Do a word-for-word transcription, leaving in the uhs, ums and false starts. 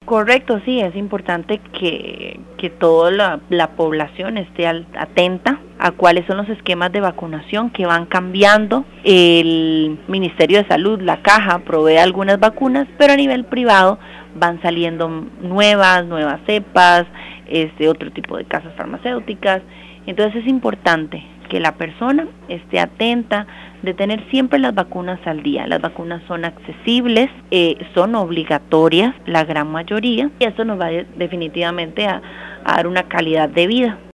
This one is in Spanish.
Correcto, sí, es importante que, que toda la, la población esté al, atenta a cuáles son los esquemas de vacunación que van cambiando. El Ministerio de Salud, la Caja, provee algunas vacunas, pero a nivel privado van saliendo nuevas, nuevas cepas, este, otro tipo de casas farmacéuticas. Entonces es importante que la persona esté atenta de tener siempre las vacunas al día. Las vacunas son accesibles, eh, son obligatorias, la gran mayoría, y eso nos va de, definitivamente a, a dar una calidad de vida.